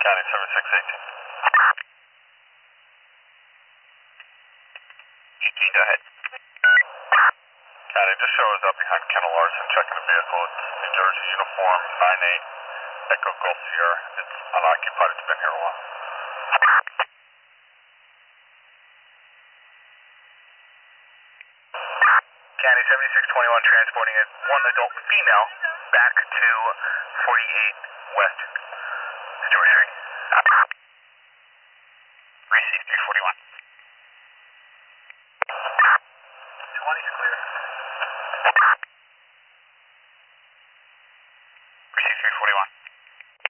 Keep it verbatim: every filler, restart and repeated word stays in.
County seven six eighteen. eighteen, go ahead. County, just show us up behind Kennel Larson, checking the vehicle. It's New Jersey uniform, nine eight, Echo Golf Sierra. It's unoccupied, it's been here a while. County seventy-six twenty-one, transporting a one adult female back to forty-eight West Georgia Street. Receive three forty-one.